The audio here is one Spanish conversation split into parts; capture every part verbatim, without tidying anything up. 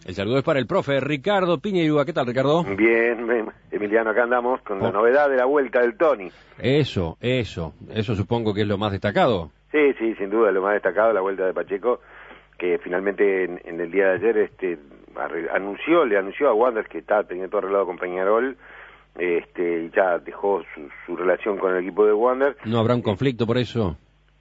El saludo es para el profe Ricardo Piñeirúa. ¿Qué tal, Ricardo? Bien, Emiliano, acá andamos con oh. la novedad de la vuelta del Tony. Eso, eso, eso supongo que es lo más destacado. Sí, sí, sin duda, lo más destacado, la vuelta de Pacheco, que finalmente en, en el día de ayer este anunció, le anunció a Wanderers que está teniendo todo arreglado con Peñarol, este, y ya dejó su, su relación con el equipo de Wanderers. ¿No habrá un conflicto por eso?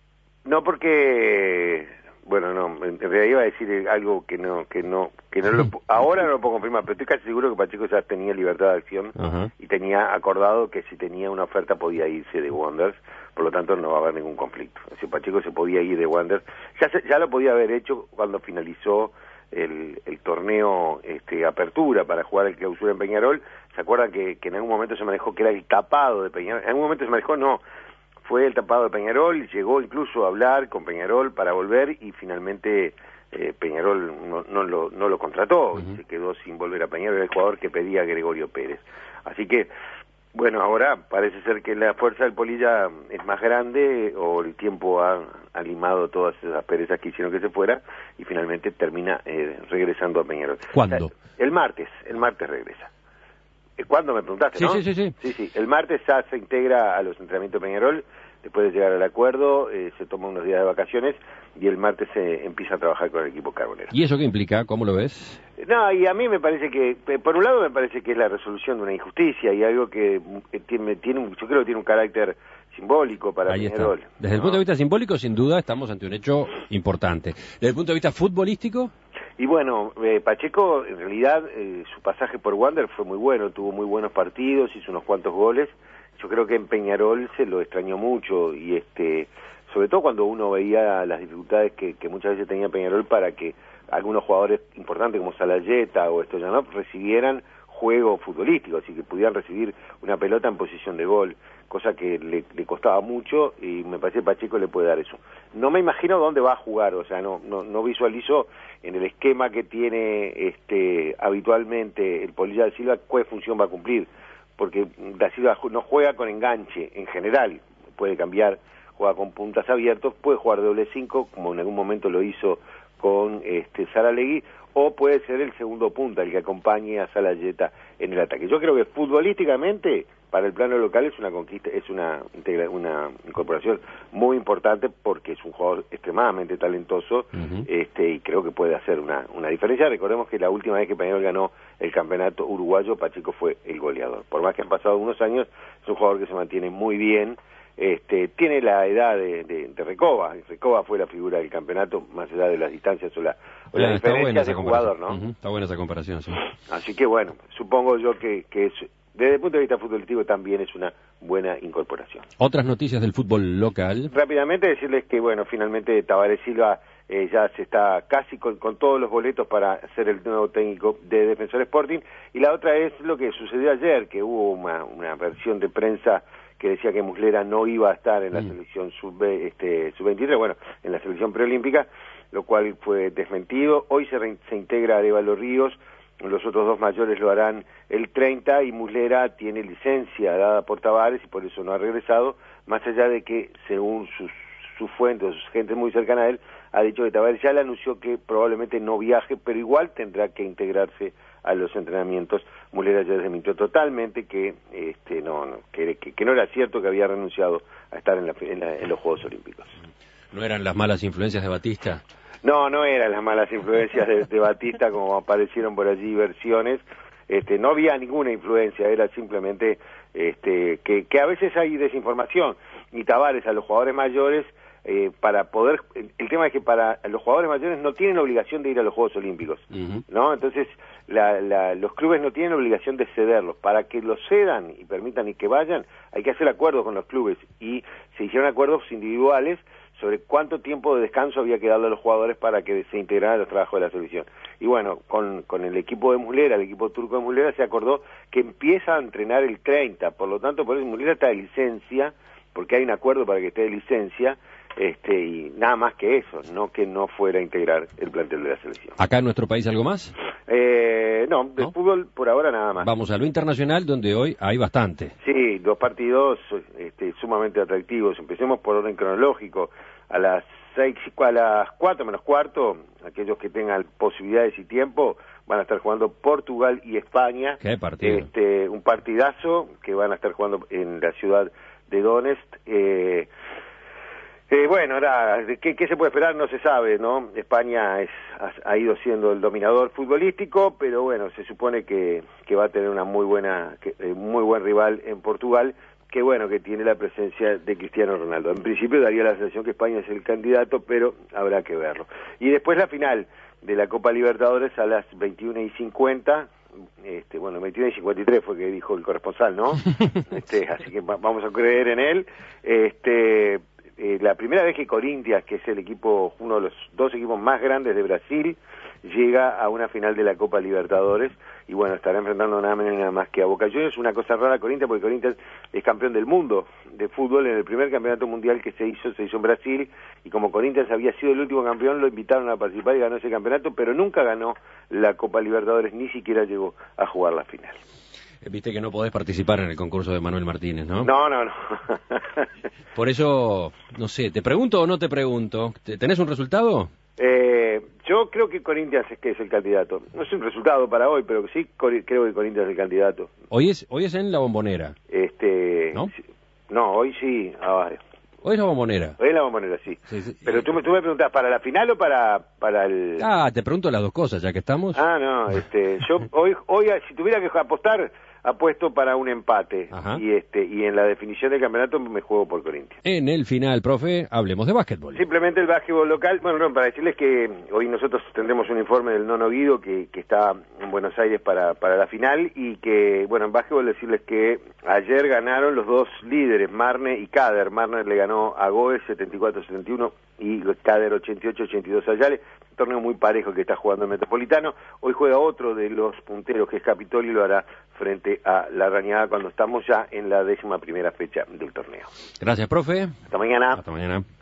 No, porque, bueno, no, en realidad iba a decir algo que no, que no, que no lo, ahora no lo puedo confirmar, pero estoy casi seguro que Pacheco ya tenía libertad de acción. Ajá. Y tenía acordado que si tenía una oferta podía irse de Wanderers, por lo tanto no va a haber ningún conflicto. Si Pacheco se podía ir de Wanderers, ya se, ya lo podía haber hecho cuando finalizó el, el torneo este, apertura para jugar el clausura en Peñarol. ¿Se acuerdan que, que en algún momento se manejó que era el tapado de Peñarol? En algún momento se manejó, no, fue el tapado de Peñarol, llegó incluso a hablar con Peñarol para volver y finalmente eh, Peñarol no, no, lo, no lo contrató, uh-huh. Se quedó sin volver a Peñarol, era el jugador que pedía Gregorio Pérez. Así que, bueno, ahora parece ser que la fuerza del Polilla es más grande o el tiempo ha, ha limado todas esas perezas que hicieron que se fuera y finalmente termina eh, regresando a Peñarol. ¿Cuándo? O sea, el martes, el martes regresa. ¿Cuándo me preguntaste, sí, no? Sí, sí, sí. Sí, sí. El martes ya se integra a los entrenamientos de Peñarol, después de llegar al acuerdo, eh, se toma unos días de vacaciones y el martes se empieza a trabajar con el equipo carbonero. ¿Y eso qué implica? ¿Cómo lo ves? No, y a mí me parece que, por un lado me parece que es la resolución de una injusticia y algo que tiene, tiene un, yo creo que tiene un carácter simbólico para Ahí Peñarol. Está. Desde ¿no? el punto de vista simbólico, sin duda, estamos ante un hecho importante. Desde el punto de vista futbolístico... Y bueno, eh, Pacheco, en realidad, eh, su pasaje por Wanderers fue muy bueno, tuvo muy buenos partidos, hizo unos cuantos goles. Yo creo que en Peñarol se lo extrañó mucho y este, sobre todo cuando uno veía las dificultades que, que muchas veces tenía Peñarol para que algunos jugadores importantes como Salayeta o Stoyanov recibieran juego futbolístico, así que pudieran recibir una pelota en posición de gol, cosa que le, le costaba mucho y me parece que Pacheco le puede dar eso. No me imagino dónde va a jugar, o sea, no no, no visualizo en el esquema que tiene este habitualmente el Polilla da Silva qué función va a cumplir, porque da Silva no juega con enganche en general, puede cambiar, juega con puntas abiertos, puede jugar doble cinco, como en algún momento lo hizo con este Saralegui, o puede ser el segundo punta, el que acompañe a Salayeta en el ataque. Yo creo que futbolísticamente, para el plano local, es una conquista, es una, una incorporación muy importante porque es un jugador extremadamente talentoso, uh-huh. este, y creo que puede hacer una, una diferencia. Recordemos que la última vez que Peñarol ganó el campeonato uruguayo, Pacheco fue el goleador. Por más que han pasado unos años, es un jugador que se mantiene muy bien. Este, tiene la edad de, de, de Recoba. Recoba fue la figura del campeonato, más allá de las distancias o, la, o las diferencias de jugador, ¿no? Uh-huh. Está buena esa comparación, sí. Así que bueno, supongo yo que, que es, desde el punto de vista futbolístico también es una buena incorporación. Otras noticias del fútbol local. Rápidamente decirles que, bueno, finalmente Tabaré Silva eh, ya se está casi con, con todos los boletos para ser el nuevo técnico de Defensor Sporting. Y la otra es lo que sucedió ayer, que hubo una, una versión de prensa que decía que Muslera no iba a estar en la mm. selección sub, este, sub veintitrés, bueno, en la selección preolímpica, lo cual fue desmentido. Hoy se reintegra Arévalo Ríos, los otros dos mayores lo harán el treinta y Muslera tiene licencia dada por Tavares y por eso no ha regresado, más allá de que, según sus, sus fuentes, sus gente muy cercana a él, ha dicho que Tavares ya le anunció que probablemente no viaje, pero igual tendrá que integrarse a los entrenamientos. Muslera ya desmintió totalmente que este no, no que, que, que no era cierto que había renunciado a estar en, la, en, la, en los Juegos Olímpicos. ¿No eran las malas influencias de Batista? No, no eran las malas influencias de, de Batista como aparecieron por allí versiones. Este, no había ninguna influencia, era simplemente este que, que a veces hay desinformación. Y Tavares a los jugadores mayores Eh, para poder, el, el tema es que para los jugadores mayores no tienen obligación de ir a los Juegos Olímpicos, uh-huh. ¿no? Entonces la, la, los clubes no tienen obligación de cederlos. Para que los cedan y permitan y que vayan, hay que hacer acuerdos con los clubes y se hicieron acuerdos individuales sobre cuánto tiempo de descanso había que darle a los jugadores para que se integraran a los trabajos de la selección. Y bueno, con, con el equipo de Muslera, el equipo turco de Muslera, se acordó que empieza a entrenar el treinta, por lo tanto, por eso Muslera está de licencia, porque hay un acuerdo para que esté de licencia, este y nada más que eso, no que no fuera a integrar el plantel de la selección. ¿Acá en nuestro país algo más? Eh, no, de ¿No? fútbol por ahora nada más. Vamos a lo internacional, donde hoy hay bastante. Sí, dos partidos este, sumamente atractivos. Empecemos por orden cronológico. A las seis, a las cuatro menos cuarto, aquellos que tengan posibilidades y tiempo, van a estar jugando Portugal y España. ¿Qué partido? Este, un partidazo que van a estar jugando en la ciudad de Donetsk. Eh, eh, bueno, ahora, ¿qué, ¿qué se puede esperar? No se sabe, ¿no? España es, ha, ha ido siendo el dominador futbolístico, pero bueno, se supone que, que va a tener una muy buena, que, eh, muy buen rival en Portugal, que bueno, que tiene la presencia de Cristiano Ronaldo. En principio daría la sensación que España es el candidato, pero habrá que verlo. Y después la final de la Copa Libertadores a las veintiuna y cincuenta, este, bueno, veintiuna y cincuenta y tres fue que dijo el corresponsal, ¿no? Este, así que va, vamos a creer en él. Este, eh, la primera vez que Corinthians, que es el equipo, uno de los dos equipos más grandes de Brasil, llega a una final de la Copa Libertadores, y bueno, estará enfrentando nada menos nada más que a Boca Juniors. Una cosa rara Corinthians, porque Corinthians es campeón del mundo de fútbol en el primer campeonato mundial que se hizo, se hizo en Brasil, y como Corinthians había sido el último campeón, lo invitaron a participar y ganó ese campeonato, pero nunca ganó la Copa Libertadores, ni siquiera llegó a jugar la final. Viste que no podés participar en el concurso de Manuel Martínez, ¿no? No, no, no. Por eso, no sé, ¿te pregunto o no te pregunto? ¿Tenés un resultado? Eh, yo creo que Corinthians es que es el candidato. No es un resultado para hoy, pero sí creo que Corinthians es el candidato. Hoy es hoy es en la Bombonera. Este, ¿No? Sí, no, hoy sí. Ah, hoy es la Bombonera. Hoy es la Bombonera, sí. Sí, sí. Pero tú me, tú me preguntas, ¿para la final o para para el...? Ah, te pregunto las dos cosas, ya que estamos. Ah, no, este, yo hoy, hoy si tuviera que apostar, apuesto para un empate. Ajá. Y este y en la definición del campeonato me juego por Corinthians. En el final, profe, hablemos de básquetbol. Simplemente el básquetbol local. Bueno, no, para decirles que hoy nosotros tendremos un informe del Nono Guido que, que está en Buenos Aires para, para la final, y que, bueno, en básquetbol decirles que ayer ganaron los dos líderes, Marne y Cader. Marne le ganó a Goes setenta y cuatro a setenta y uno y Cader ochenta y ocho a ochenta y dos a Yale. Un torneo muy parejo que está jugando el Metropolitano. Hoy juega otro de los punteros, que es Capitoli, y lo hará frente a La Rañada cuando estamos ya en la décima primera fecha del torneo. Gracias, profe. Hasta mañana. Hasta mañana.